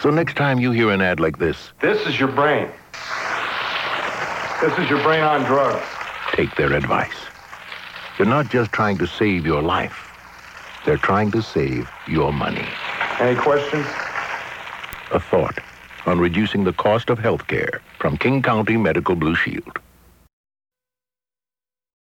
So next time you hear an ad like this, this is your brain. This is your brain on drugs. Take their advice. They're not just trying to save your life. They're trying to save your money. Any questions? A thought on reducing the cost of health care from King County Medical Blue Shield.